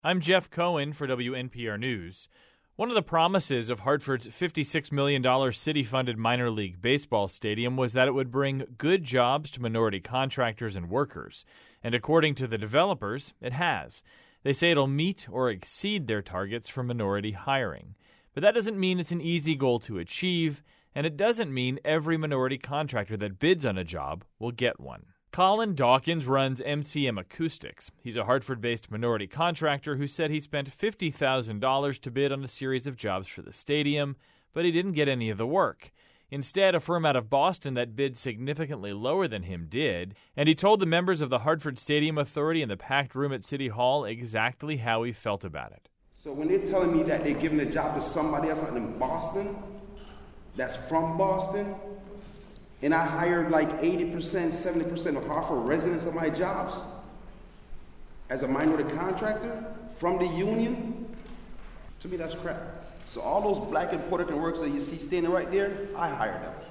I'm Jeff Cohen for WNPR News. One of the promises of Hartford's $56 million city-funded minor league baseball stadium was that it would bring good jobs to minority contractors and workers. And according to the developers, it has. They say it'll meet or exceed their targets for minority hiring. But that doesn't mean it's an easy goal to achieve, and it doesn't mean every minority contractor that bids on a job will get one. Colin Dawkins runs MCM Acoustics. He's a Hartford-based minority contractor who said he spent $50,000 to bid on a series of jobs for the stadium, but he didn't get any of the work. Instead, a firm out of Boston that bid significantly lower than him did, and he told the members of the Hartford Stadium Authority in the packed room at City Hall exactly how he felt about it. So when they're telling me that they're giving the job to somebody else out in Boston, that's from Boston, and I hired like 80%, 70% of Hartford residents of my jobs as a minority contractor from the union, to me that's crap. So all those black and Puerto Rican workers that you see standing right there, I hired them.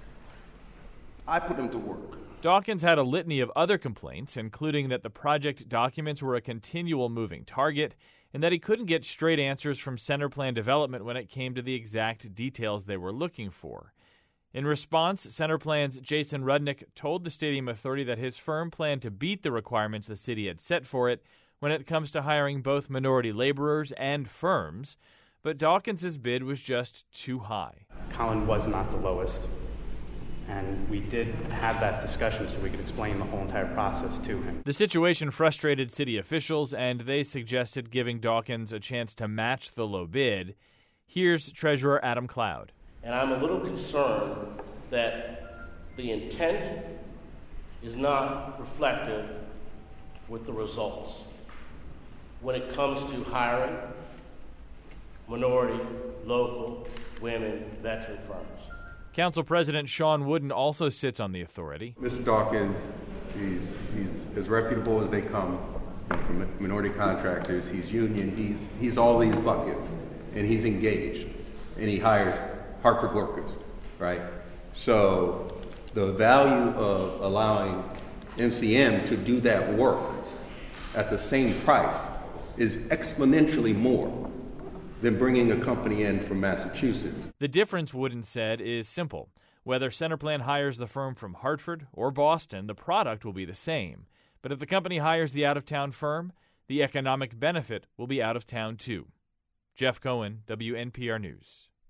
I put them to work. Dawkins had a litany of other complaints, including that the project documents were a continual moving target and that he couldn't get straight answers from Centerplan Development when it came to the exact details they were looking for. In response, Centerplan's Jason Rudnick told the Stadium Authority that his firm planned to beat the requirements the city had set for it when it comes to hiring both minority laborers and firms, but Dawkins' bid was just too high. Colin was not the lowest, and we did have that discussion so we could explain the whole entire process to him. The situation frustrated city officials, and they suggested giving Dawkins a chance to match the low bid. Here's Treasurer Adam Cloud. And I'm a little concerned that the intent is not reflective with the results when it comes to hiring minority, local, women, veteran firms. Council President Sean Wooden also sits on the authority. Mr. Dawkins, he's as reputable as they come from minority contractors. He's union. He's all these buckets, and he's engaged, and he hires Hartford workers, right? So the value of allowing MCM to do that work at the same price is exponentially more than bringing a company in from Massachusetts. The difference, Wooden said, is simple. Whether Centerplan hires the firm from Hartford or Boston, the product will be the same. But if the company hires the out-of-town firm, the economic benefit will be out of town too. Jeff Cohen, WNPR News.